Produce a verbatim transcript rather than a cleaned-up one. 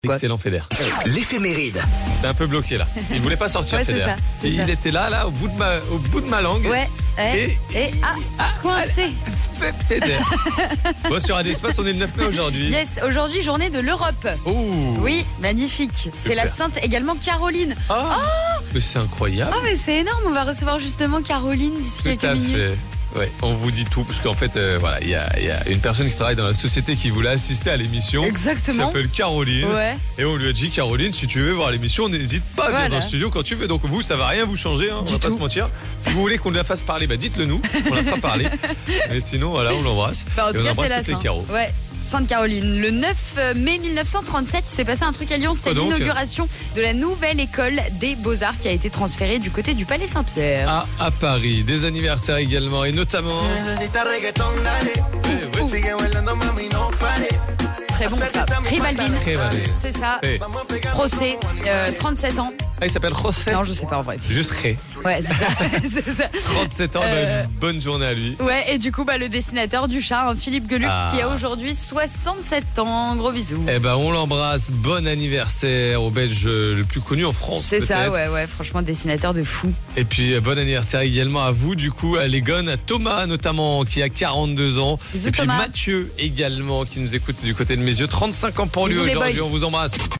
Excellent Feder. L'éphéméride. T'es un peu bloqué là. Il voulait pas sortir Ouais, c'est Feder. ça, c'est Et ça. il était là, là, au bout de ma, au bout de ma langue. Ouais, ouais. Et, Et ah, ah, coincé. allez, Feder. Bon, sur Radio Espace, on est le neuf mai aujourd'hui. Yes, aujourd'hui journée de l'Europe. Oh. Oui, magnifique. C'est la sainte également Caroline. Ah, mais c'est incroyable. Oh mais c'est énorme, on va recevoir justement Caroline d'ici quelques Tout à minutes. fait. Ouais, on vous dit tout, parce qu'en fait, euh, voilà, il y a, il y a une personne qui travaille dans la société qui voulait assister à l'émission. Qui Exactement. s'appelle Caroline. Ouais. Et on lui a dit, Caroline, si tu veux voir l'émission, n'hésite pas à venir Voilà. dans le studio quand tu veux. Donc vous, ça va rien vous changer, hein, on Du va pas tout. se mentir. Si vous voulez qu'on la fasse parler, bah dites-le nous, on la fera parler. Mais sinon, voilà, on l'embrasse. Bah, en Et tout on cas, embrasse c'est la toutes les Sainte. Caro. Ouais. Sainte Caroline. Le neuf mai mille neuf cent trente-sept, il s'est passé un truc à Lyon. C'était Quoi donc l'inauguration de la nouvelle école des Beaux-Arts qui a été transférée du côté du Palais Saint-Pierre. À, à Paris, des anniversaires également, et notamment. Ouais, ouais. Très bon ça. Ribalvin. Ribalvin. C'est ça. Hey. Procès, euh, trente-sept ans. Ah, il s'appelle José. Non, je sais pas en vrai. Juste Ré. Ouais, c'est ça. c'est ça. trente-sept ans, bah, Euh. une bonne journée à lui. Ouais, et du coup, bah, le dessinateur du chat, hein, Philippe Geluc, Ah. qui a aujourd'hui soixante-sept ans. Gros bisous. Eh ben, on l'embrasse. Bon anniversaire au Belge le plus connu en France. C'est ça, peut-être. ouais, ouais, franchement, dessinateur de fou. Et puis, euh, bon anniversaire également à vous, du coup, à les Gones, à Thomas notamment, qui a quarante-deux ans. Bisous, et puis Thomas. Mathieu également, qui nous écoute du côté de mes yeux. trente-cinq ans pour lui Bisous, les aujourd'hui. boys. On vous embrasse.